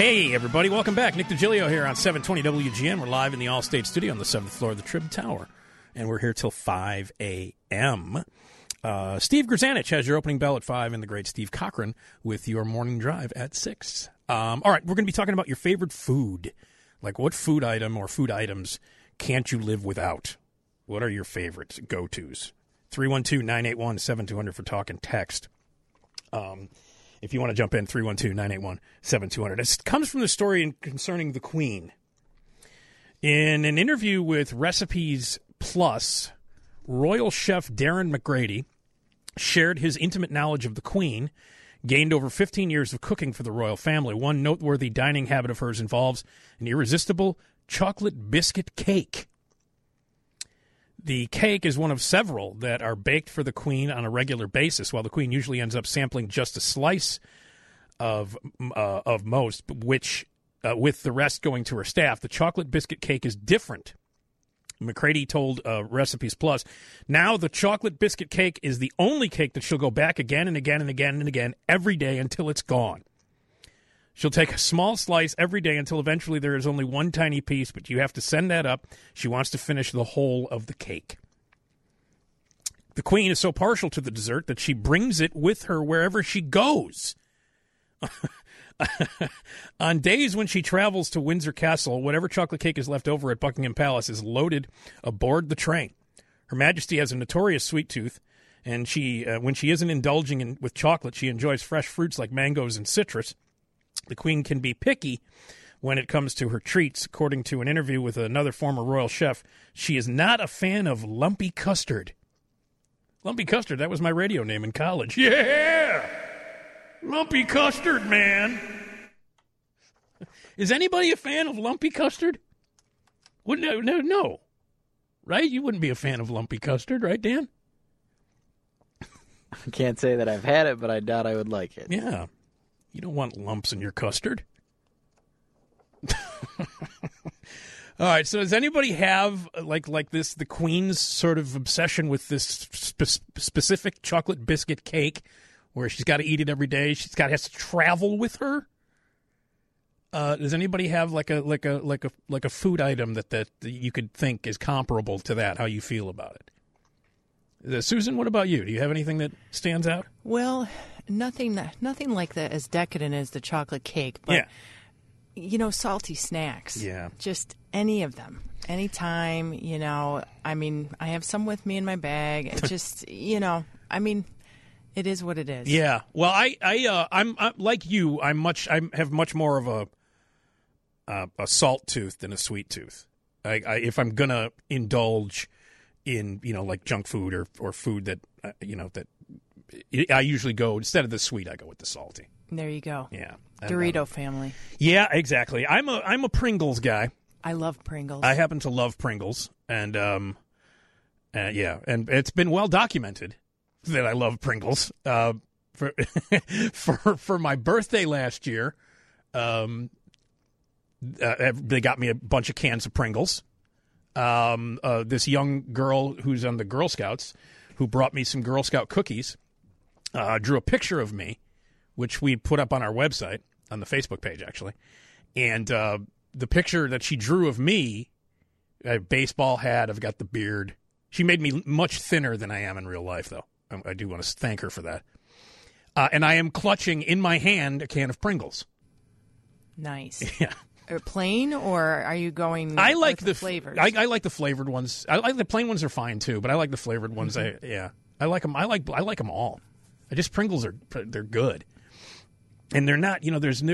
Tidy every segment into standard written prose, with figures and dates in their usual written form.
Hey, everybody. Welcome back. Nick DiGilio here on 720 WGN. We're live in the Allstate studio on the 7th floor of the Trib Tower, and we're here till 5 a.m. Steve Grzanich has your opening bell at 5, and the great Steve Cochran with your morning drive at 6. All right, we're going to be talking about your favorite food. Like, what food item or food items can't you live without? What are your favorites, go-tos? 312-981-7200 for talk and text. If you want to jump in, 312-981-7200. This comes from the story concerning the Queen. In an interview with Recipes Plus, royal chef Darren McGrady shared his intimate knowledge of the Queen, gained over 15 years of cooking for the royal family. One noteworthy dining habit of hers involves an irresistible chocolate biscuit cake. The cake is one of several that are baked for the Queen on a regular basis, while the Queen usually ends up sampling just a slice of most, which with the rest going to her staff. The chocolate biscuit cake is different. McCready told Recipes Plus, now the chocolate biscuit cake is the only cake that she'll go back again and again and again and again every day until it's gone. She'll take a small slice every day until eventually there is only one tiny piece, but you have to send that up. She wants to finish the whole of the cake. The Queen is so partial to the dessert that she brings it with her wherever she goes. On days when she travels to Windsor Castle, whatever chocolate cake is left over at Buckingham Palace is loaded aboard the train. Her Majesty has a notorious sweet tooth, and when she isn't indulging with chocolate, she enjoys fresh fruits like mangoes and citrus. The Queen can be picky when it comes to her treats. According to an interview with another former royal chef, she is not a fan of lumpy custard. Lumpy custard, that was my radio name in college. Yeah! Lumpy custard, man. Is anybody a fan of lumpy custard? No. Right? You wouldn't be a fan of lumpy custard, right, Dan? I can't say that I've had it, but I doubt I would like it. Yeah. You don't want lumps in your custard. All right, so does anybody have, like this, the Queen's sort of obsession with this specific chocolate biscuit cake where she's got to eat it every day? Has to travel with her? Does anybody have like a food item that you could think is comparable to that? How you feel about it? Susan, what about you? Do you have anything that stands out? Well, nothing like that as decadent as the chocolate cake, but salty snacks. Yeah. Just any of them. Anytime, I mean, I have some with me in my bag. It just, I mean, it is what it is. Yeah. Well, I'm like you. I have much more of a salt tooth than a sweet tooth. If I'm gonna indulge in like junk food or food that that I usually go, instead of the sweet, I go with the salty. There you go. Yeah. Dorito family. Yeah, exactly. I'm a Pringles guy. I love Pringles. I happen to love Pringles, and and it's been well documented that I love Pringles. For my birthday last year, they got me a bunch of cans of Pringles. This young girl who's on the Girl Scouts, who brought me some Girl Scout cookies, drew a picture of me, which we put up on our website, on the Facebook page, actually. And the picture that she drew of me, I have a baseball hat, I've got the beard. She made me much thinner than I am in real life, though. I do want to thank her for that. And I am clutching in my hand a can of Pringles. Nice. Yeah. Plain, or are you going I like with the flavors? I like the flavored ones. I like the plain ones are fine, too, but I like the flavored ones. Mm-hmm. I like them. I like them all. Pringles they're good. And they're not,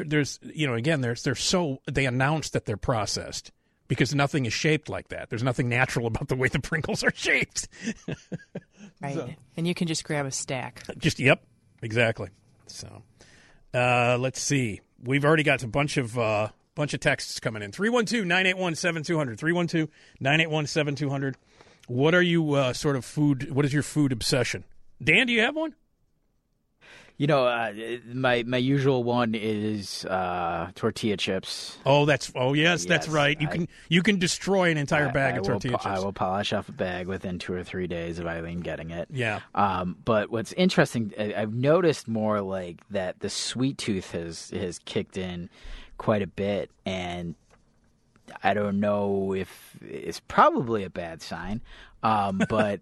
they announce that they're processed because nothing is shaped like that. There's nothing natural about the way the Pringles are shaped. Right. So, and you can just grab a stack. Yep, exactly. So, let's see. We've already got a bunch of texts coming in. 312-981-7200. 312-981-7200. What are you what is your food obsession? Dan, do you have one? My usual one is tortilla chips. Yes, that's right. You can destroy an entire bag of tortilla chips. I will polish off a bag within 2 or 3 days of Eileen getting it. Yeah. But what's interesting, I've noticed more like that the sweet tooth has kicked in quite a bit, and I don't know if it's probably a bad sign, but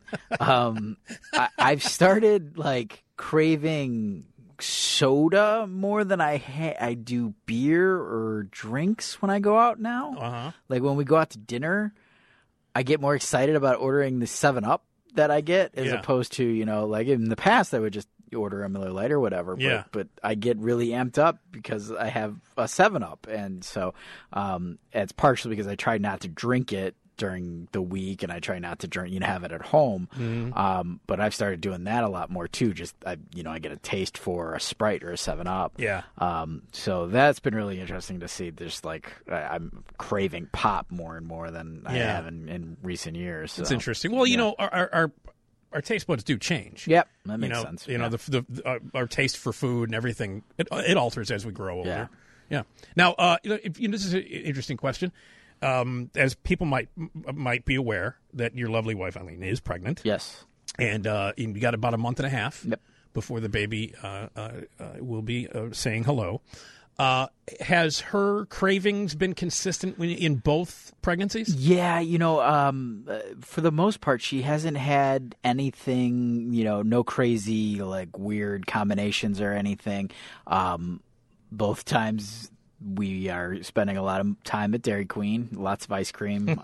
I've started like craving soda more than I do beer or drinks when I go out now. Uh-huh. Like when we go out to dinner, I get more excited about ordering the 7-Up that I get as opposed to, like in the past I would just order a Miller Lite or whatever. But I get really amped up because I have a 7-Up. And so it's partially because I try not to drink it during the week, and I try not to drink, have it at home. Mm-hmm. But I've started doing that a lot more too. Just I get a taste for a Sprite or a 7-Up. Yeah. So that's been really interesting to see. Just like I'm craving pop more and more than I have in recent years. So. It's interesting. Well, our taste buds do change. Yep, that makes sense. Our taste for food and everything it alters as we grow older. Yeah. Now, this is an interesting question. As people might be aware that your lovely wife Eileen is pregnant. Yes. And you got about a month and a half before the baby will be saying hello. Has her cravings been consistent in both pregnancies? Yeah, for the most part, she hasn't had anything, no crazy, like, weird combinations or anything. Both times we are spending a lot of time at Dairy Queen, lots of ice cream.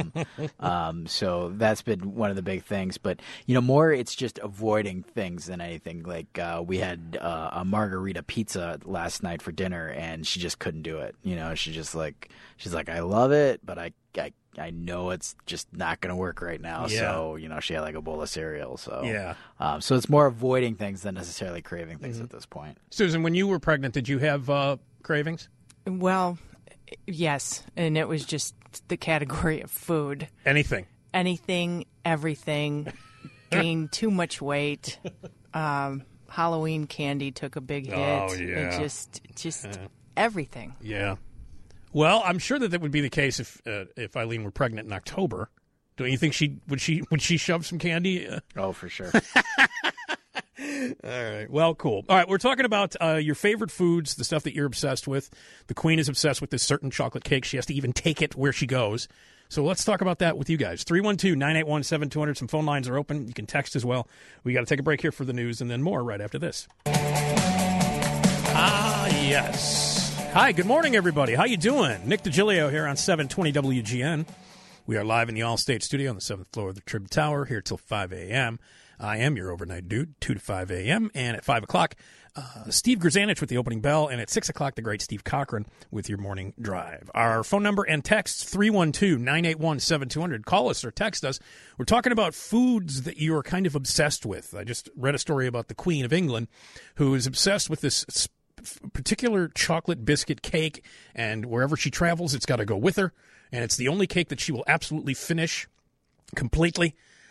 So that's been one of the big things. But, more it's just avoiding things than anything. Like we had a margarita pizza last night for dinner, and she just couldn't do it. She's like, I love it, but I know it's just not going to work right now. Yeah. So, she had like a bowl of cereal. So, yeah. So it's more avoiding things than necessarily craving things at this point. Susan, when you were pregnant, did you have cravings? Well, yes, and it was just the category of food. Anything, everything. Gained too much weight. Halloween candy took a big hit. Oh, yeah. It just everything. Yeah. Well, I'm sure that would be the case if Eileen were pregnant in October. Don't you think would she shove some candy? Oh, for sure. All right. Well, cool. All right. We're talking about your favorite foods, the stuff that you're obsessed with. The Queen is obsessed with this certain chocolate cake. She has to even take it where she goes. So let's talk about that with you guys. 312-981-7200. Some phone lines are open. You can text as well. We got to take a break here for the news and then more right after this. Yes. Hi. Good morning, everybody. How you doing? Nick DiGilio here on 720 WGN. We are live in the Allstate studio on the 7th floor of the Trib Tower here till 5 a.m. I am your overnight dude, 2 to 5 a.m. And at 5 o'clock, Steve Grzanich with the opening bell. And at 6 o'clock, the great Steve Cochran with your morning drive. Our phone number and text, 312-981-7200. Call us or text us. We're talking about foods that you are kind of obsessed with. I just read a story about the Queen of England who is obsessed with this particular chocolate biscuit cake. And wherever she travels, it's got to go with her. And it's the only cake that she will absolutely finish completely.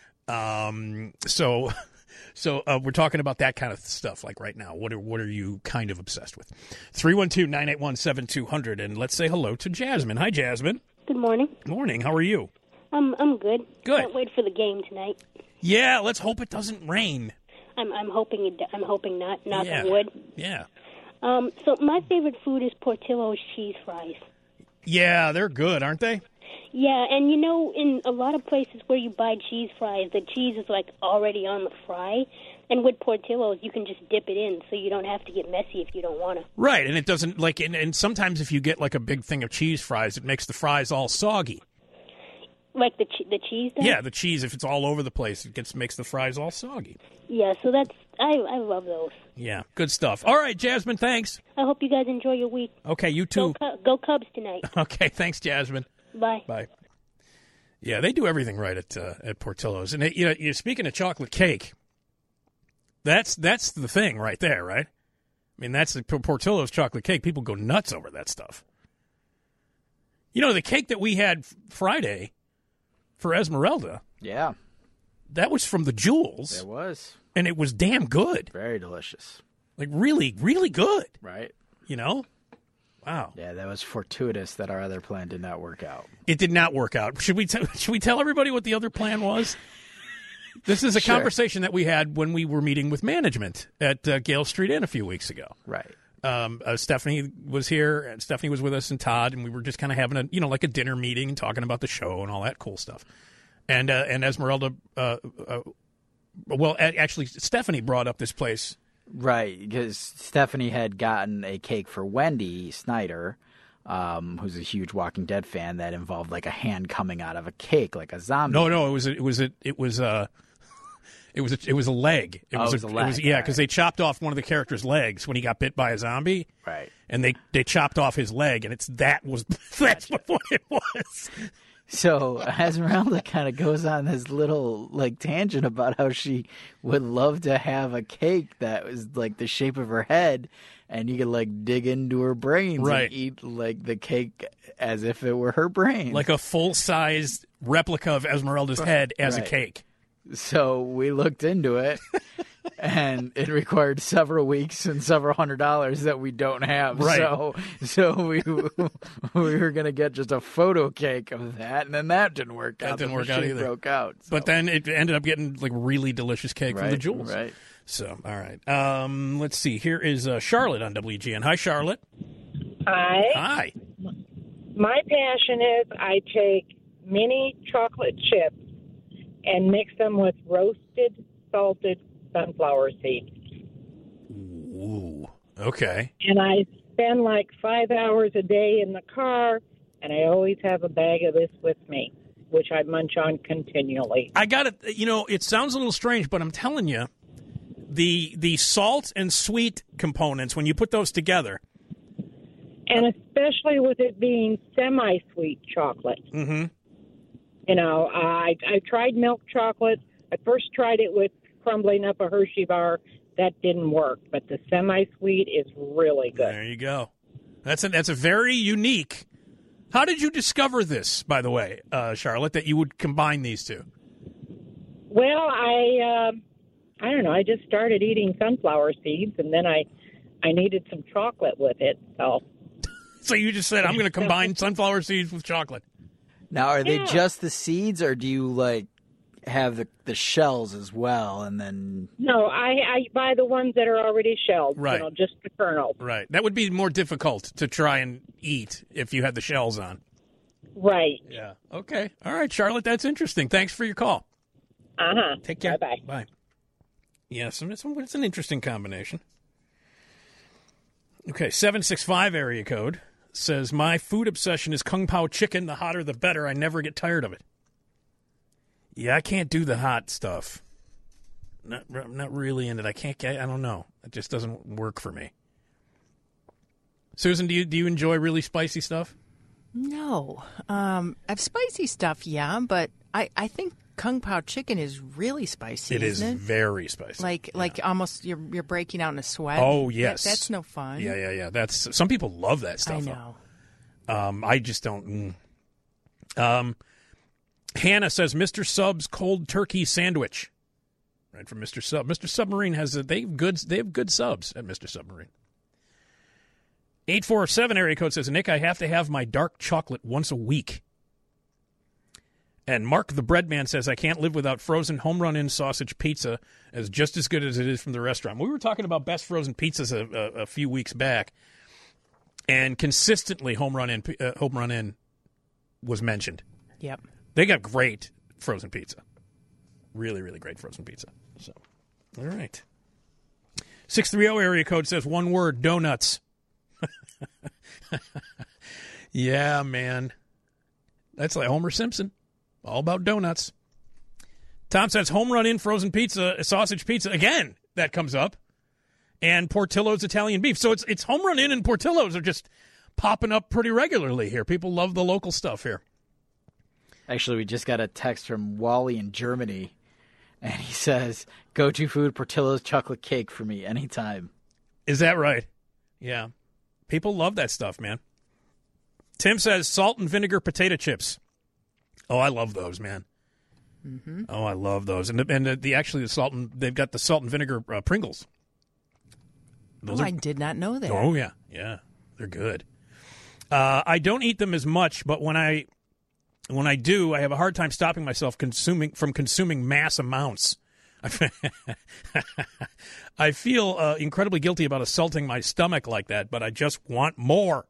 So we're talking about that kind of stuff like right now. What are you kind of obsessed with? 312-981-7200, and let's say hello to Jasmine. Hi, Jasmine. Good morning. Morning. How are you? I'm good. Good. Can't wait for the game tonight. Yeah, let's hope it doesn't rain. I'm hoping not. Knock on wood. Yeah. So my favorite food is Portillo's cheese fries. Yeah, they're good, aren't they? Yeah, and in a lot of places where you buy cheese fries, the cheese is like already on the fry. And with Portillo's, you can just dip it in, so you don't have to get messy if you don't want to. Right, and it doesn't and sometimes if you get like a big thing of cheese fries, it makes the fries all soggy. Like the cheese does? Yeah, the cheese, if it's all over the place, it makes the fries all soggy. Yeah, so I love those. Yeah, good stuff. All right, Jasmine, thanks. I hope you guys enjoy your week. Okay, you too. Go Cubs tonight. Okay, thanks, Jasmine. Bye. Bye. Yeah, they do everything right at Portillo's. And you're speaking of chocolate cake, that's the thing right there, right? I mean, that's the Portillo's chocolate cake. People go nuts over that stuff. The cake that we had Friday for Esmeralda. Yeah. That was from the Jewels. It was. And it was damn good. Very delicious. Like really, really good. Right. You know? Wow. Yeah, that was fortuitous that our other plan did not work out. It did not work out. Should we tell everybody what the other plan was? This is a Sure. conversation that we had when we were meeting with management at Gale Street Inn a few weeks ago. Right. Stephanie was here, and Stephanie was with us, and Todd, and we were just kind of having like a dinner meeting and talking about the show and all that cool stuff. And Esmeralda, actually, Stephanie brought up this place. Right, because Stephanie had gotten a cake for Wendy Snyder, who's a huge Walking Dead fan, that involved like a hand coming out of a cake, like a zombie. No, it was a leg. It was a leg. Because they chopped off one of the character's legs when he got bit by a zombie. Right. And they chopped off his leg, and that's what it was. So Esmeralda kind of goes on this little like tangent about how she would love to have a cake that was like the shape of her head, and you could like dig into her brains Right. and eat like the cake as if it were her brain. Like a full-sized replica of Esmeralda's head as a Right. cake. So we looked into it, and it required several weeks and several $100s that we don't have. Right. So we were gonna get just a photo cake of that, and then that didn't work out. That didn't The work out machine either. Broke out. So. But then it ended up getting like really delicious cake from the Jewels. Right. So, all right. Let's see. Here is Charlotte on WGN. Hi, Charlotte. Hi. Hi. My passion is I take mini chocolate chips and mix them with roasted, salted sunflower seeds. Ooh. Okay. And I spend like 5 hours a day in the car, and I always have a bag of this with me, which I munch on continually. I got it. It sounds a little strange, but I'm telling you, the salt and sweet components, when you put those together. And especially with it being semi-sweet chocolate. Mm-hmm. I tried milk chocolate. I first tried it with crumbling up a Hershey bar. That didn't work, but the semi-sweet is really good. There you go. That's a very unique. How did you discover this, by the way, Charlotte, that you would combine these two? Well, I don't know. I just started eating sunflower seeds, and then I needed some chocolate with it. So you just said, I'm going to combine sunflower seeds with chocolate. Now, are they Yeah. just the seeds, or do you like have the shells as well, and then? No, I buy the ones that are already shelled. Right. Just the kernels. Right. That would be more difficult to try and eat if you had the shells on. Right. Yeah. Okay. All right, Charlotte. That's interesting. Thanks for your call. Uh-huh. Take care. Bye-bye. Bye. Yes, it's an interesting combination. Okay, 765 area code says, my food obsession is Kung Pao chicken. The hotter, the better. I never get tired of it. Yeah, I can't do the hot stuff. Not really in it. I don't know. It just doesn't work for me. Susan, do you enjoy really spicy stuff? No. I've spicy stuff, yeah, but I think Kung Pao chicken is really spicy. It is isn't it? very spicy. Like almost you're breaking out in a sweat. Oh, yes. That's no fun. Yeah. That's some people love that stuff. I know. I just don't. Hannah says Mr. Sub's cold turkey sandwich. Right, from Mr. Sub. Mr. Submarine they have good subs at Mr. Submarine. 847 area code says, Nick, I have to have my dark chocolate once a week. And Mark the Bread Man says, I can't live without frozen Home Run Inn sausage pizza, as just as good as it is from the restaurant. We were talking about best frozen pizzas a few weeks back, and consistently Home Run Inn was mentioned. Yep. They got great frozen pizza. Really, really great frozen pizza. So, all right. 630 area code says one word, donuts. Yeah, man. That's like Homer Simpson. All about donuts. Tom says Home Run Inn frozen pizza, sausage pizza. Again, that comes up. And Portillo's Italian beef. So it's Home Run Inn and Portillo's are just popping up pretty regularly here. People love the local stuff here. Actually, we just got a text from Wally in Germany, and he says, go-to food, Portillo's chocolate cake for me anytime. Is that right? Yeah. People love that stuff, man. Tim says salt and vinegar potato chips. Oh, I love those, man. Mm-hmm. Oh, I love those. And the salt and they've got the salt and vinegar Pringles. I did not know that. Oh, yeah. Yeah. They're good. I don't eat them as much, but when I do, I have a hard time stopping myself from consuming mass amounts. I feel incredibly guilty about assaulting my stomach like that, but I just want more.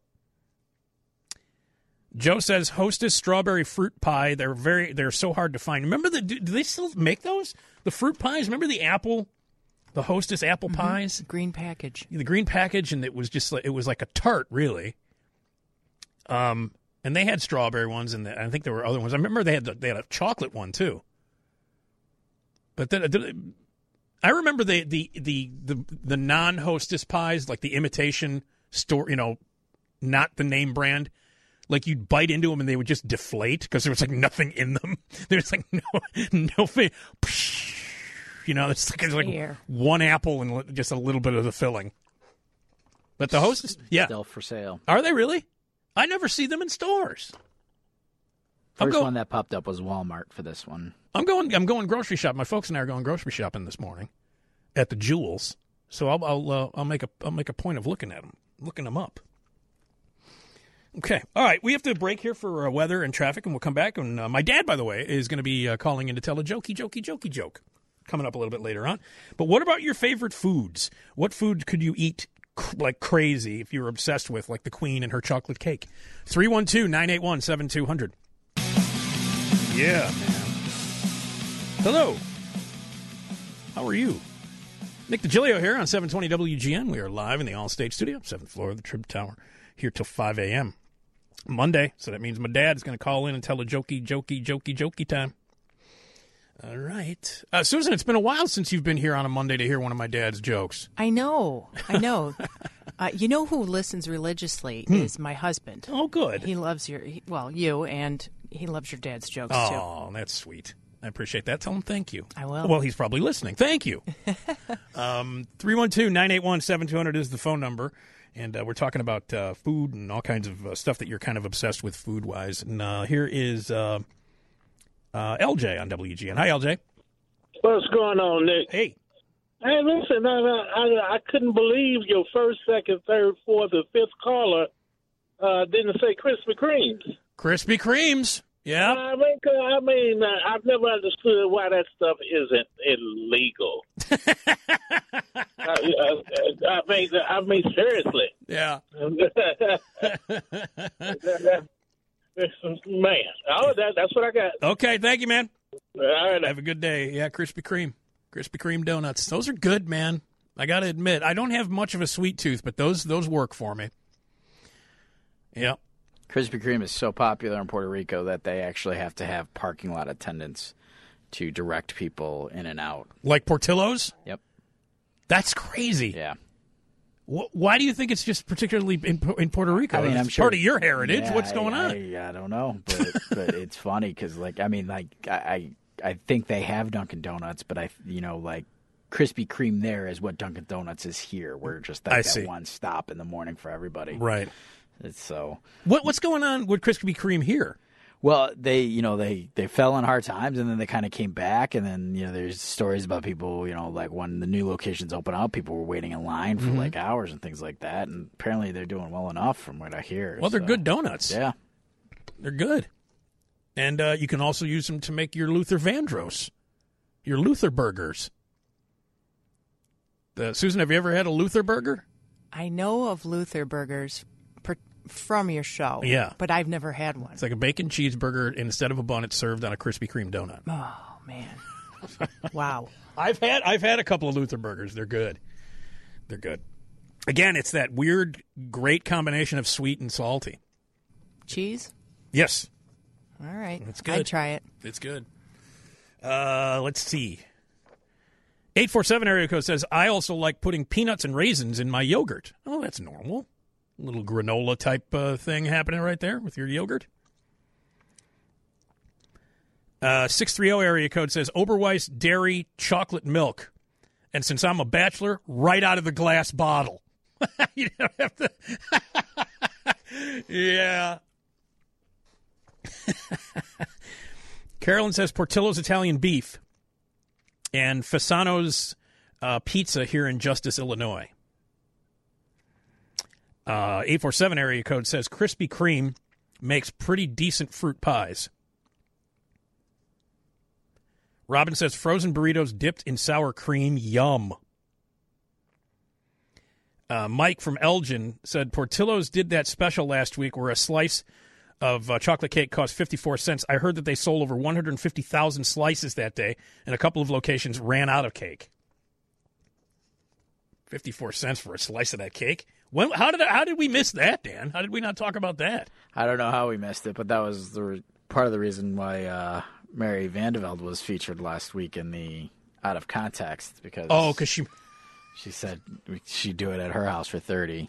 Joe says Hostess strawberry fruit pie. They're so hard to find. Remember do they still make those? The fruit pies? Remember the Hostess apple pies? Green package. The green package, and it was like a tart, really. And they had strawberry ones, and I think there were other ones. I remember they had a chocolate one too. But then I remember the non-Hostess pies, like the imitation store, not the name brand. Like you'd bite into them and they would just deflate because there was like nothing in them. There's like no thing. It's like one apple and just a little bit of the filling. But the Hostess, still for sale. Are they really? I never see them in stores. First one that popped up was Walmart for this one. I'm going grocery shopping. My folks and I are going grocery shopping this morning at the Jewels. So I'll make a point of looking them up. Okay. All right. We have to break here for weather and traffic, and we'll come back. And my dad, by the way, is going to be calling in to tell a jokey joke coming up a little bit later on. But what about your favorite foods? What food could you eat like crazy if you were obsessed with, like the Queen and her chocolate cake? 312-981-7200. Yeah, man. Hello. How are you? Nick DiGilio here on 720 WGN. We are live in the Allstate studio, 7th floor of the Trib Tower, here till 5 a.m. Monday, so that means my dad's going to call in and tell a jokey time. All right. Susan, it's been a while since you've been here on a Monday to hear one of my dad's jokes. I know. You know who listens religiously is my husband. Oh, good. He loves you, and he loves your dad's jokes, too. Oh, that's sweet. I appreciate that. Tell him thank you. I will. Well, he's probably listening. Thank you. 312-981-7200 is the phone number. And we're talking about food and all kinds of stuff that you're kind of obsessed with food-wise. And here is LJ on WGN. Hi, LJ. What's going on, Nick? Hey. Hey, listen, I couldn't believe your first, second, third, fourth, or fifth caller didn't say Krispy Kremes. Krispy Kremes. Yeah. I mean, I've never understood why that stuff isn't illegal. I mean, seriously. Yeah. Man, that's what I got. Okay, thank you, man. All right. Have a good day. Yeah, Krispy Kreme donuts. Those are good, man. I got to admit, I don't have much of a sweet tooth, but those work for me. Yeah. Krispy Kreme is so popular in Puerto Rico that they actually have to have parking lot attendants to direct people in and out. Like Portillo's? Yep. That's crazy. Yeah. Why do you think it's just particularly in Puerto Rico? I mean, I'm it's sure part of your heritage. Yeah, What's going on? I don't know, but it's funny because, I think they have Dunkin' Donuts, but Krispy Kreme there is what Dunkin' Donuts is here. We're just that one stop in the morning for everybody. Right. It's so. What's going on with Krispy Kreme here? Well, they fell in hard times, and then they kind of came back, and then there's stories about people, like when the new locations open up, people were waiting in line for like hours and things like that, and apparently they're doing well enough from what I hear. Well, they're good donuts. Yeah, they're good, and you can also use them to make your Luther Vandross, your Luther burgers. Susan, have you ever had a Luther burger? I know of Luther burgers from your show. Yeah. But I've never had one. It's like a bacon cheeseburger, and instead of a bun, it's served on a Krispy Kreme donut. Oh, man. Wow. I've had a couple of Luther burgers. They're good. They're good. Again, it's that weird, great combination of sweet and salty. Cheese? Yes. All right. It's good. I'd try it. It's good. Let's see. 847 area code says, I also like putting peanuts and raisins in my yogurt. Oh, that's normal. A little granola type thing happening right there with your yogurt. 630 area code says Oberweis dairy chocolate milk. And since I'm a bachelor, right out of the glass bottle. You don't have to. Yeah. Carolyn says Portillo's Italian beef and Fasano's pizza here in Justice, Illinois. 847 area code says Krispy Kreme makes pretty decent fruit pies. Robin says frozen burritos dipped in sour cream. Yum. Mike from Elgin said Portillo's did that special last week where a slice of chocolate cake cost 54 cents. I heard that they sold over 150,000 slices that day, and a couple of locations ran out of cake. 54 cents for a slice of that cake? How did we miss that, Dan? How did we not talk about that? I don't know how we missed it, but that was part of the reason why Mary Vandeveld was featured last week in the Out of Context, because she said she'd do it at her house for 30.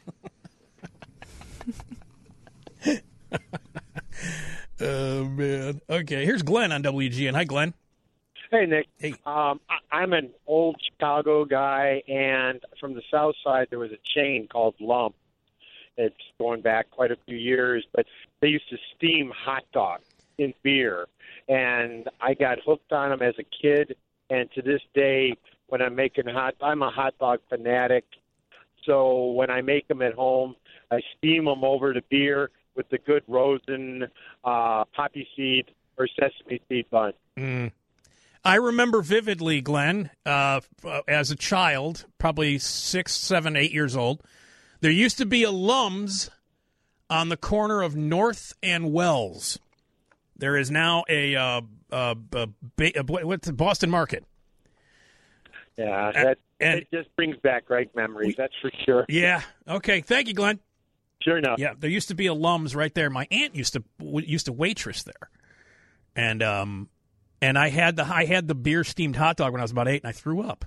Oh, man. Okay, here's Glenn on WGN. Hi, Glenn. Hey, Nick. Hey. I'm an old Chicago guy, and from the south side, there was a chain called Lump. It's going back quite a few years, but they used to steam hot dogs in beer, and I got hooked on them as a kid, and to this day, when I'm making I'm a hot dog fanatic, so when I make them at home, I steam them over to beer with the good rosin, poppy seed, or sesame seed bun. Mm. I remember vividly, Glenn, as a child, probably 6, 7, 8 years old, there used to be a Lum's on the corner of North and Wells. There is now what's the Boston Market. Yeah, it just brings back great memories, that's for sure. Yeah, okay. Thank you, Glenn. Sure enough. Yeah, there used to be a Lum's right there. My aunt used to waitress there. And I had the beer steamed hot dog when I was about 8, and I threw up.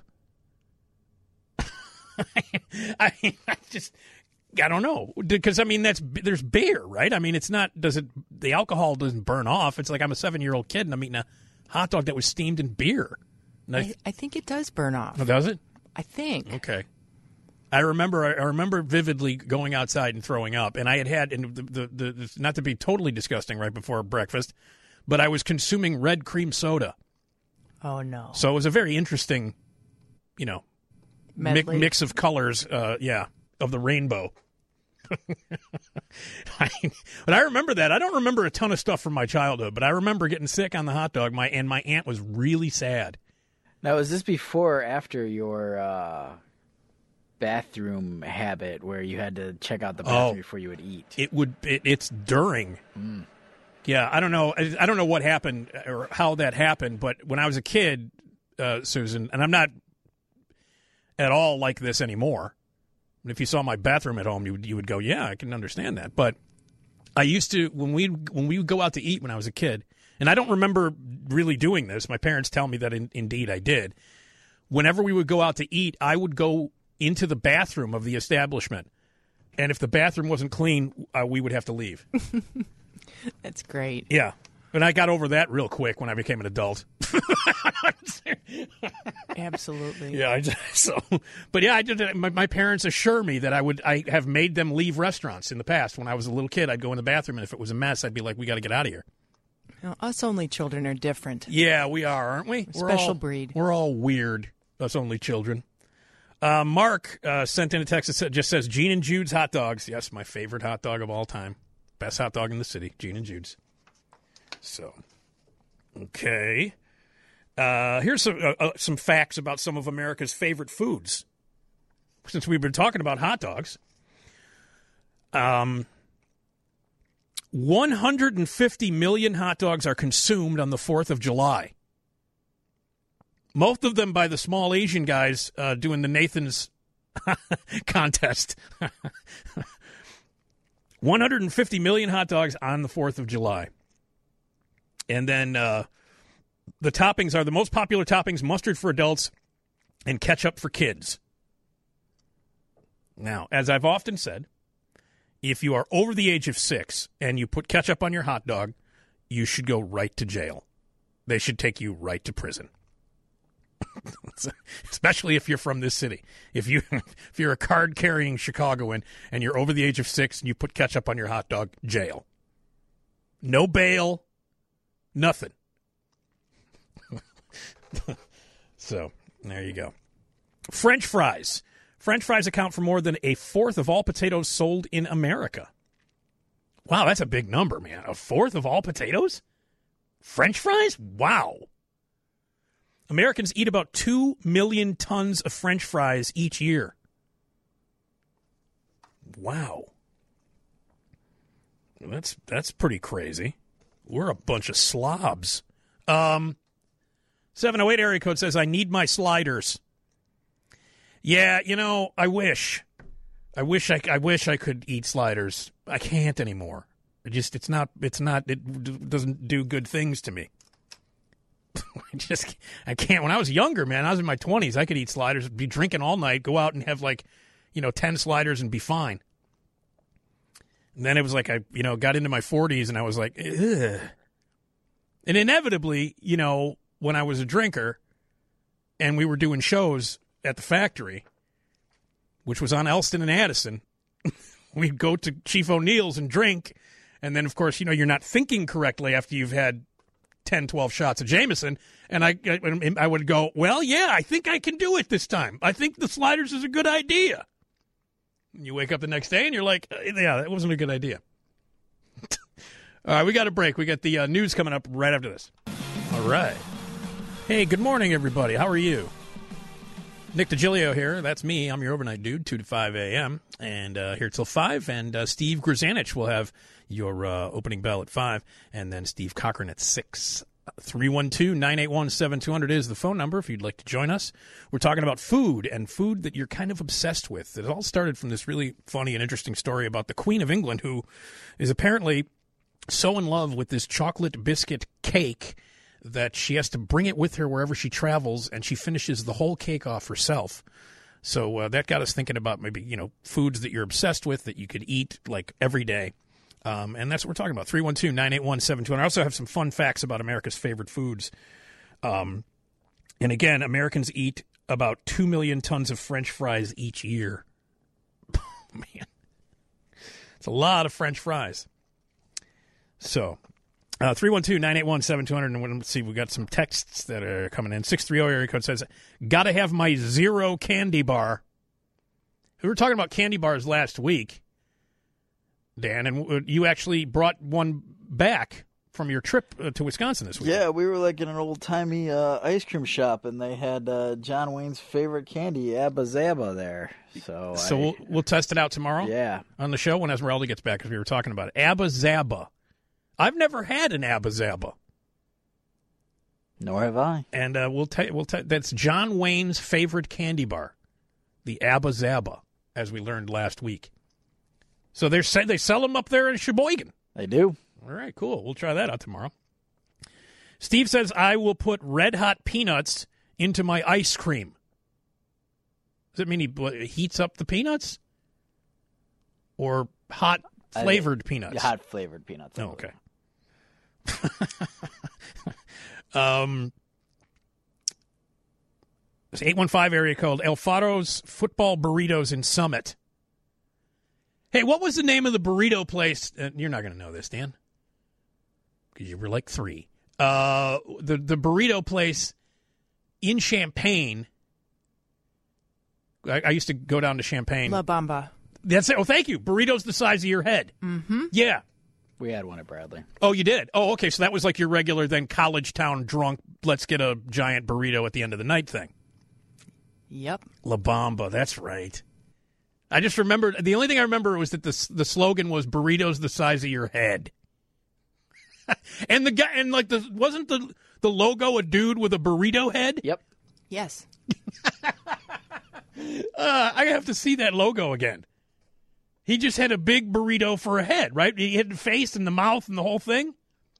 I don't know, because there's beer, right? I mean, it's not. The alcohol doesn't burn off? It's like I'm a 7-year-old kid and I'm eating a hot dog that was steamed in beer. I think it does burn off. Oh, does it? I think. Okay. I remember vividly going outside and throwing up, and I had the not to be totally disgusting right before breakfast, but I was consuming red cream soda. Oh, no. So it was a very interesting, mix of colors, of the rainbow. But I remember that. I don't remember a ton of stuff from my childhood, but I remember getting sick on the hot dog, and my aunt was really sad. Now, was this before or after your bathroom habit where you had to check out the bathroom before you would eat? It's during. Mm. Yeah, I don't know. I don't know what happened or how that happened, but when I was a kid, Susan, and I'm not at all like this anymore. If you saw my bathroom at home, you would go, "Yeah, I can understand that." But I used to when we would go out to eat when I was a kid, and I don't remember really doing this. My parents tell me that indeed I did. Whenever we would go out to eat, I would go into the bathroom of the establishment, and if the bathroom wasn't clean, we would have to leave. That's great. Yeah. And I got over that real quick when I became an adult. Absolutely. Yeah. But yeah, I did. My parents assure me that I have made them leave restaurants in the past. When I was a little kid, I'd go in the bathroom, and if it was a mess, I'd be like, "We got to get out of here." Us only children are different. Yeah, we are, aren't we? Special breed. We're all weird. Us only children. Mark sent in a text that just says Gene and Jude's hot dogs. Yes, my favorite hot dog of all time. Best hot dog in the city, Gene and Jude's. So, okay. Here's some facts about some of America's favorite foods. Since we've been talking about hot dogs. 150 million hot dogs are consumed on the 4th of July. Most of them by the small Asian guys doing the Nathan's contest. 150 million hot dogs on the 4th of July. And then the toppings are the most popular toppings: mustard for adults and ketchup for kids. Now, as I've often said, if you are over the age of 6 and you put ketchup on your hot dog, you should go right to jail. They should take you right to prison. Especially if you're from this city. If you're a card-carrying Chicagoan and you're over the age of 6 and you put ketchup on your hot dog, jail. No bail, nothing. So, there you go. French fries. French fries account for more than a fourth of all potatoes sold in America. Wow, that's a big number, man. A fourth of all potatoes? French fries? Wow. Americans eat about 2 million tons of French fries each year. Wow. That's pretty crazy. We're a bunch of slobs. 708 area code says, I need my sliders. Yeah, I wish. I wish I could eat sliders. I can't anymore. It doesn't do good things to me. I can't. When I was younger, man, I was in my 20s, I could eat sliders, be drinking all night, go out and have 10 sliders and be fine. And then it was like I got into my 40s and I was like, ugh. And inevitably, when I was a drinker and we were doing shows at the factory, which was on Elston and Addison, we'd go to Chief O'Neill's and drink. And then, of course, you're not thinking correctly after you've had 10, 12 shots of Jameson. And I would go, well, yeah, I think I can do it this time. I think the sliders is a good idea. And you wake up the next day and you're like, yeah, that wasn't a good idea. All right, we got a break. We got the news coming up right after this. All right. Hey, good morning, everybody. How are you? Nick DiGilio here. That's me. I'm your overnight dude, 2 to 5 a.m. And here till 5. And Steve Grzanich will have your opening bell at 5. And then Steve Cochran at 6. 312-981-7200 is the phone number if you'd like to join us. We're talking about food and food that you're kind of obsessed with. It all started from this really funny and interesting story about the Queen of England, who is apparently so in love with this chocolate biscuit cake that she has to bring it with her wherever she travels, and she finishes the whole cake off herself. So that got us thinking about maybe, foods that you're obsessed with that you could eat every day. And that's what we're talking about. 312-981-7200. I also have some fun facts about America's favorite foods. And again, Americans eat about 2 million tons of French fries each year. Man, it's a lot of French fries. So 312-981-7200. And let's see, we got some texts that are coming in. 630 area code says, gotta have my Zero candy bar. We were talking about candy bars last week, Dan, and you actually brought one back from your trip to Wisconsin this week. Yeah, we were in an old-timey ice cream shop, and they had John Wayne's favorite candy, Abba Zaba, there. So we'll test it out tomorrow. Yeah, on the show when Esmeralda gets back, because we were talking about it. Abba Zaba. I've never had an Abba Zaba. Nor have I. And that's John Wayne's favorite candy bar, the Abba Zaba, as we learned last week. So they sell them up there in Sheboygan. They do. All right, cool. We'll try that out tomorrow. Steve says, I will put Red Hot peanuts into my ice cream. Does it mean he heats up the peanuts? Or hot flavored peanuts? Hot flavored peanuts. Oh, okay. 815 area code El Faro's Football Burritos in Summit. Hey, what was the name of the burrito place? You're not going to know this, Dan, because you were like 3. The burrito place in Champaign. I used to go down to Champaign. La Bamba. That's it. Oh, thank you. Burritos the size of your head. Mm-hmm. Yeah. We had one at Bradley. Oh, you did? Oh, okay. So that was like your regular then college town drunk, let's get a giant burrito at the end of the night thing. Yep. La Bamba. That's right. I just remembered, the only thing I remember was that the slogan was burritos the size of your head. And the guy, and wasn't the logo a dude with a burrito head? Yep. Yes. I have to see that logo again. He just had a big burrito for a head, right? He had the face and the mouth and the whole thing.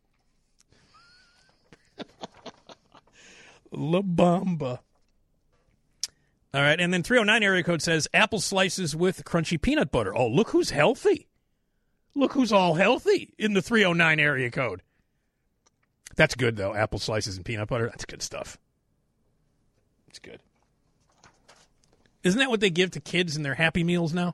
La Bamba. All right, and then 309 area code says apple slices with crunchy peanut butter. Oh, look who's healthy. Look who's all healthy in the 309 area code. That's good, though, apple slices and peanut butter. That's good stuff. It's good. Isn't that what they give to kids in their Happy Meals now?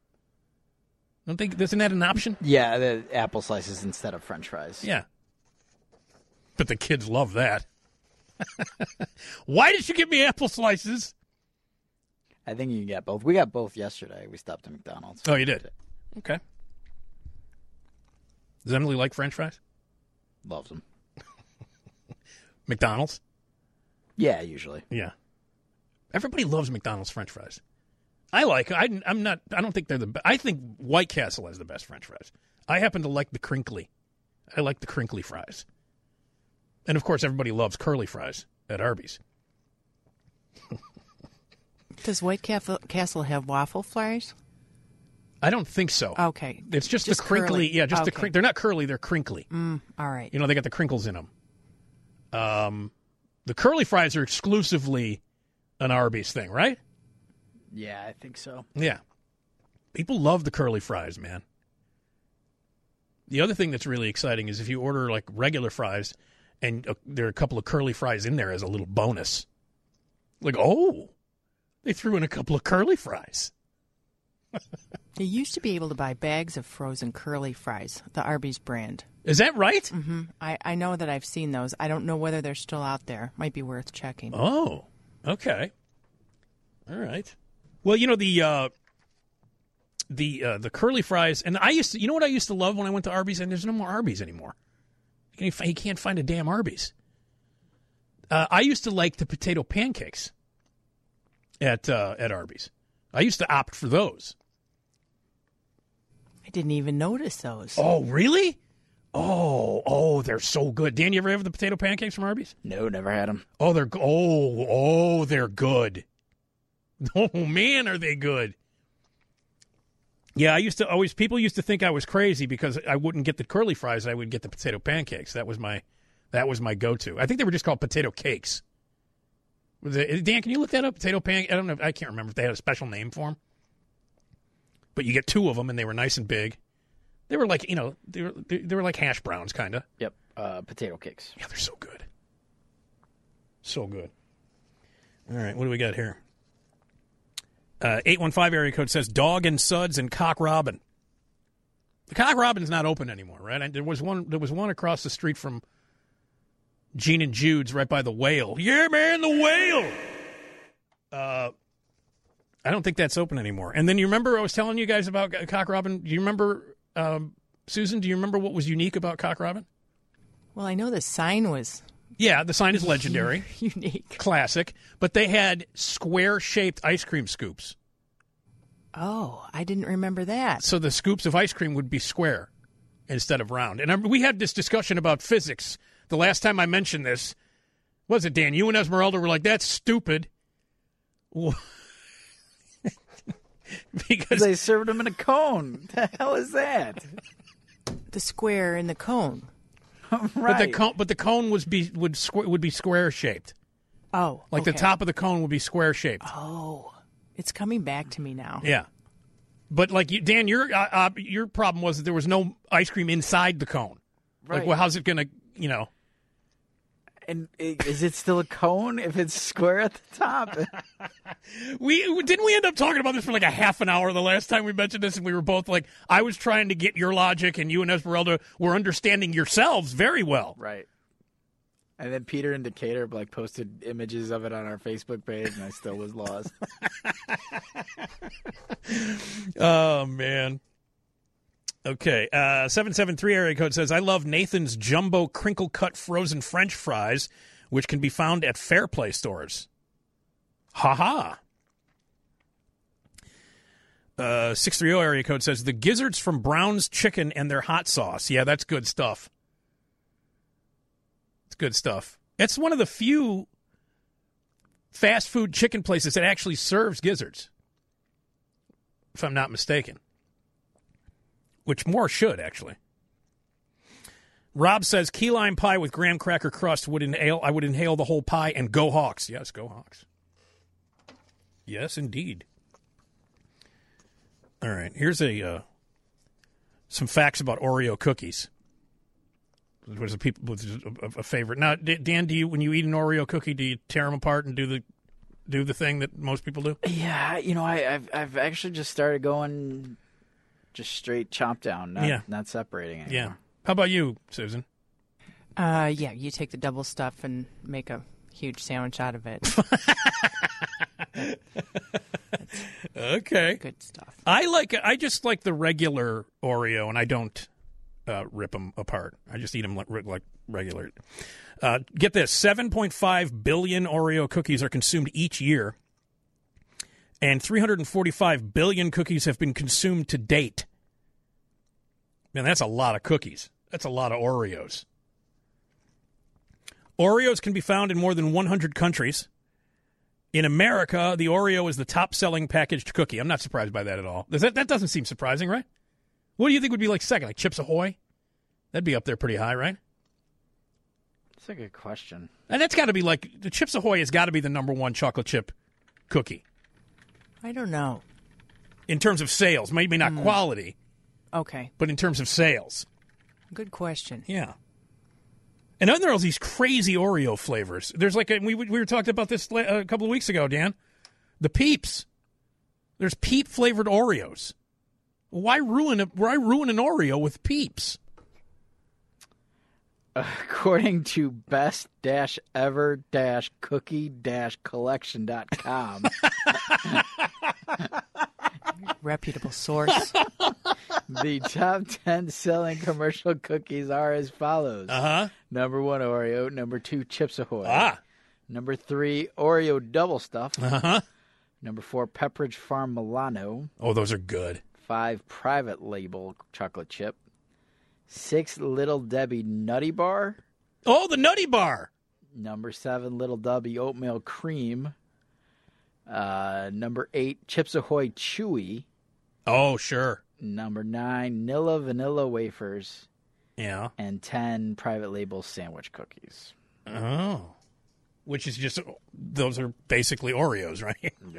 Isn't that an option? Yeah, the apple slices instead of French fries. Yeah. But the kids love that. Why did you give me apple slices? I think you can get both. We got both yesterday. We stopped at McDonald's. Oh, you did? Okay. Does Emily like French fries? Loves them. McDonald's? Yeah, usually. Yeah. Everybody loves McDonald's French fries. I like. I don't think they're the best. I think White Castle has the best French fries. I happen to like the crinkly. I like the crinkly fries. And of course, everybody loves curly fries at Arby's. Does White Castle have waffle fries? I don't think so. Okay. It's just the crinkly. Curly. Yeah, just okay. They're not curly. They're crinkly. All right. You know, they got the crinkles in them. The curly fries are exclusively an Arby's thing, right? Yeah, I think so. Yeah. People love the curly fries, man. The other thing that's really exciting is if you order like regular fries and there are a couple of curly fries in there as a little bonus. Like, oh, they threw in a couple of curly fries. You used to be able to buy bags of frozen curly fries, the Arby's brand. Is that right? Mm-hmm. I know that I've seen those. I don't know whether they're still out there. Might be worth checking. Oh, okay. All right. Well, you know, the curly fries, and you know what I used to love when I went to Arby's, and there's no more Arby's anymore. You can't find a damn Arby's. I used to like the potato pancakes at Arby's. I used to opt for those. I didn't even notice those. Oh, really? Oh, they're so good. Dan, you ever have the potato pancakes from Arby's? No, never had them. Oh, they're they're good. Oh man, are they good? Yeah, people used to think I was crazy because I wouldn't get the curly fries. I would get the potato pancakes. That was my go-to. I think they were just called potato cakes. Dan, can you look that up? Potato pancake? I don't know. I can't remember if they had a special name for them. But you get two of them, and they were nice and big. They were like, they were like hash browns, kind of. Yep, potato cakes. Yeah, they're so good. So good. All right, what do we got here? 815 area code says Dog and Suds and Cock Robin. The Cock Robin's not open anymore, right? There was one across the street from Gene and Jude's right by the Whale. Yeah, man, the Whale. I don't think that's open anymore. And then you remember I was telling you guys about Cock Robin? Do you remember, Susan, do you remember what was unique about Cock Robin? Well, I know the sign was... Yeah, the sign is legendary. Unique. Classic. But they had square-shaped ice cream scoops. Oh, I didn't remember that. So the scoops of ice cream would be square instead of round. And we had this discussion about physics. The last time I mentioned this, was it, Dan? You and Esmeralda were like, that's stupid. Because they served them in a cone. The hell is that? The square in the cone. Right. But the cone would be square shaped. Oh, like okay. the top of the cone would be square shaped. Oh, it's coming back to me now. Yeah, but like Dan, your problem was that there was no ice cream inside the cone. Right. Like, well, how's it gonna, And is it still a cone if it's square at the top? We end up talking about this for like a half an hour the last time we mentioned this, and we were both like, I was trying to get your logic, and you and Esmeralda were understanding yourselves very well. Right. And then Peter and Decatur posted images of it on our Facebook page, and I still was lost. Oh man. Okay, 773 area code says, I love Nathan's Jumbo Crinkle Cut Frozen French Fries, which can be found at Fair Play stores. Ha-ha. 630 area code says, the gizzards from Brown's Chicken and their hot sauce. Yeah, that's good stuff. It's good stuff. It's one of the few fast food chicken places that actually serves gizzards, if I'm not mistaken. Which more should, actually. Rob says, key lime pie with graham cracker crust I would inhale the whole pie, and go Hawks. Yes, go Hawks. Yes, indeed. All right, here's some facts about Oreo cookies. It was a favorite. Now, Dan, when you eat an Oreo cookie, do you tear them apart and do the thing that most people do? Yeah, I've actually just started going... Just straight chomp down, not separating anymore. Yeah. How about you, Susan? Yeah, you take the double stuff and make a huge sandwich out of it. Okay. Good stuff. I just like the regular Oreo, and I don't rip them apart. I just eat them like regular. Get this: 7.5 billion Oreo cookies are consumed each year, and 345 billion cookies have been consumed to date. Man, that's a lot of cookies. That's a lot of Oreos. Oreos can be found in more than 100 countries. In America, the Oreo is the top-selling packaged cookie. I'm not surprised by that at all. That doesn't seem surprising, right? What do you think would be like second? Like Chips Ahoy? That'd be up there pretty high, right? That's a good question. And that's got to be like, the Chips Ahoy has got to be the number one chocolate chip cookie. I don't know. In terms of sales. Maybe not quality, Okay. but in terms of sales. Good question. Yeah. And then there are these crazy Oreo flavors. There's like, we were talking about this a couple of weeks ago, Dan. The Peeps. There's Peep-flavored Oreos. Why ruin an Oreo with Peeps? According to best-ever-cookie-collection.com, Reputable source. the top 10 selling commercial cookies are as follows. Uh-huh. Number 1, Oreo. Number 2, Chips Ahoy. Ah. Number 3, Oreo Double Stuff. Uh-huh. Number 4, Pepperidge Farm Milano. Oh, those are good. 5, Private Label chocolate chip. 6, Little Debbie Nutty Bar. Oh, the Nutty Bar. Number 7, Little Debbie Oatmeal Cream. Number 8, Chips Ahoy Chewy. Oh, sure. Number 9, Nilla Vanilla Wafers. Yeah. And 10, Private Label Sandwich Cookies. Oh. Which is just, those are basically Oreos, right? Yeah.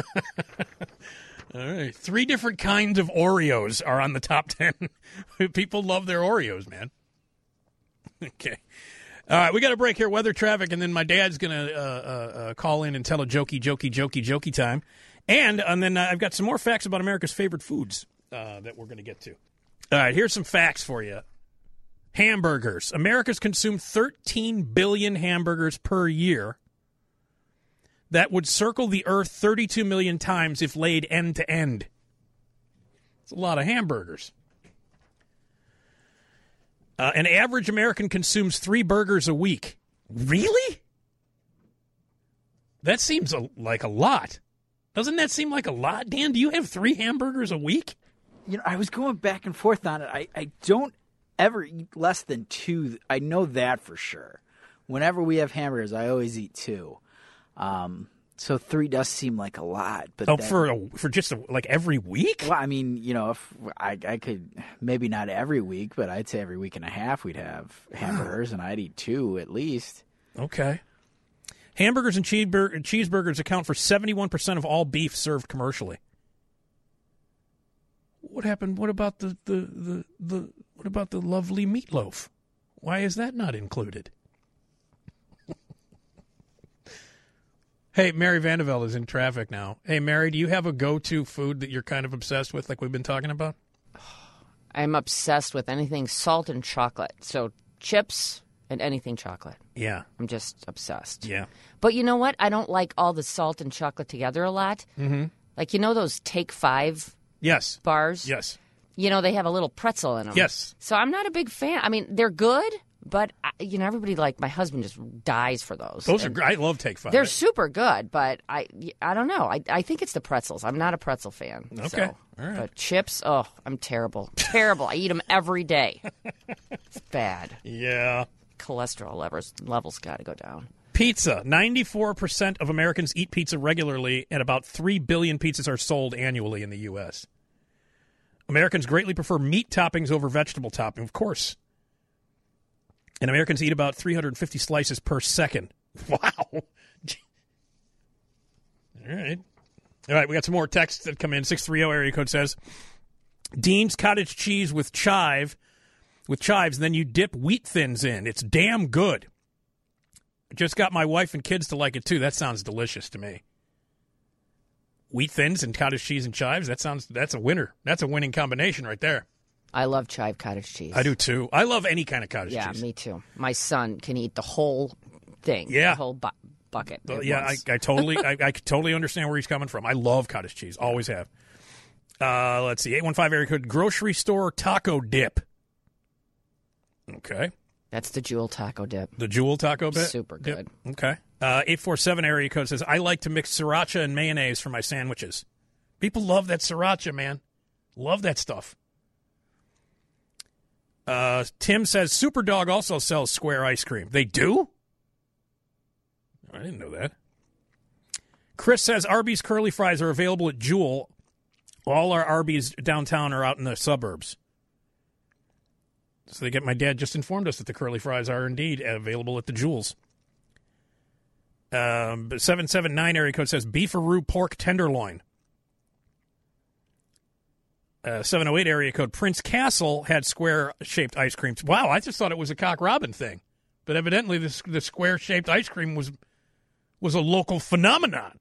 All right. 3 different kinds of Oreos are on the top 10. People love their Oreos, man. Okay. All right, we got a break here, weather, traffic, and then my dad's going to call in and tell a jokey time. And then I've got some more facts about America's favorite foods that we're going to get to. All right, here's some facts for you. Hamburgers. Americans consume 13 billion hamburgers per year. That would circle the earth 32 million times if laid end to end. It's a lot of hamburgers. An average American consumes 3 burgers a week. Really? That seems like a lot. Doesn't that seem like a lot? Dan, do you have 3 hamburgers a week? You know, I was going back and forth on it. I don't ever eat less than 2. I know that for sure. Whenever we have hamburgers, I always eat 2. So 3 does seem like a lot. But for just like every week? Well, I mean, you know, if I could, maybe not every week, but I'd say every week and a half we'd have hamburgers, and I'd eat 2 at least. Okay. Hamburgers and cheeseburgers account for 71% of all beef served commercially. What happened? What about the lovely meatloaf? Why is that not included? Hey, Mary Vandevelde is in traffic now. Hey, Mary, do you have a go-to food that you're kind of obsessed with, like we've been talking about? I'm obsessed with anything salt and chocolate. So chips and anything chocolate. Yeah. I'm just obsessed. Yeah. But you know what? I don't like all the salt and chocolate together a lot. Mm-hmm. Like, you know those Take 5 yes. bars? Yes. You know, they have a little pretzel in them. Yes. So I'm not a big fan. I mean, they're good, but, you know, everybody, like, my husband just dies for those. Those are great. I love Take 5. They're super good, but I don't know. I think it's the pretzels. I'm not a pretzel fan. Okay. So. All right. But chips, oh, I'm terrible. Terrible. I eat them every day. It's bad. Yeah. Cholesterol levels got to go down. Pizza. 94% of Americans eat pizza regularly, and about 3 billion pizzas are sold annually in the U.S. Americans greatly prefer meat toppings over vegetable topping, of course. And Americans eat about 350 slices per second. Wow. All right. All right, we got some more texts that come in. 630 area code says, Dean's cottage cheese with chives, then you dip wheat thins in. It's damn good. Just got my wife and kids to like it, too. That sounds delicious to me. Wheat thins and cottage cheese and chives, that's a winner. That's a winning combination right there. I love chive cottage cheese. I do, too. I love any kind of cottage cheese. Yeah, me too. My son can eat the whole thing. Yeah. The whole bucket. I totally I totally understand where he's coming from. I love cottage cheese. Always have. Let's see. 815 area code, grocery store taco dip. Okay. That's the Jewel taco dip. The Jewel taco dip? Super good. Yep. Okay. 847 area code says, I like to mix sriracha and mayonnaise for my sandwiches. People love that sriracha, man. Love that stuff. Tim says, Superdog also sells square ice cream. They do? I didn't know that. Chris says, Arby's curly fries are available at Jewel. All our Arby's downtown are out in the suburbs. So my dad just informed us that the curly fries are indeed available at the Jewels. 779 area code says beefaroo pork tenderloin. 708 area code, Prince Castle had square-shaped ice cream. Wow, I just thought it was a Cock Robin thing. But evidently the square-shaped ice cream was a local phenomenon.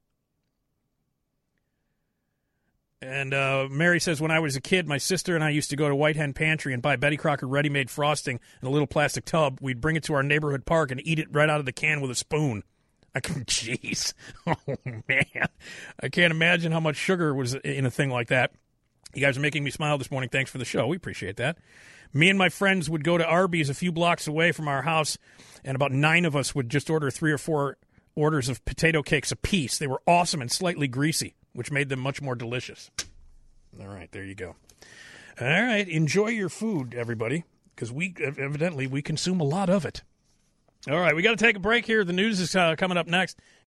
And Mary says, when I was a kid, my sister and I used to go to White Hen Pantry and buy Betty Crocker ready-made frosting in a little plastic tub. We'd bring it to our neighborhood park and eat it right out of the can with a spoon. Jeez. Oh, man. I can't imagine how much sugar was in a thing like that. You guys are making me smile this morning. Thanks for the show. We appreciate that. Me and my friends would go to Arby's a few blocks away from our house, and about 9 of us would just order 3 or 4 orders of potato cakes apiece. They were awesome and slightly greasy, which made them much more delicious. All right, there you go. All right, enjoy your food, everybody, because we consume a lot of it. All right, we got to take a break here. The news is coming up next.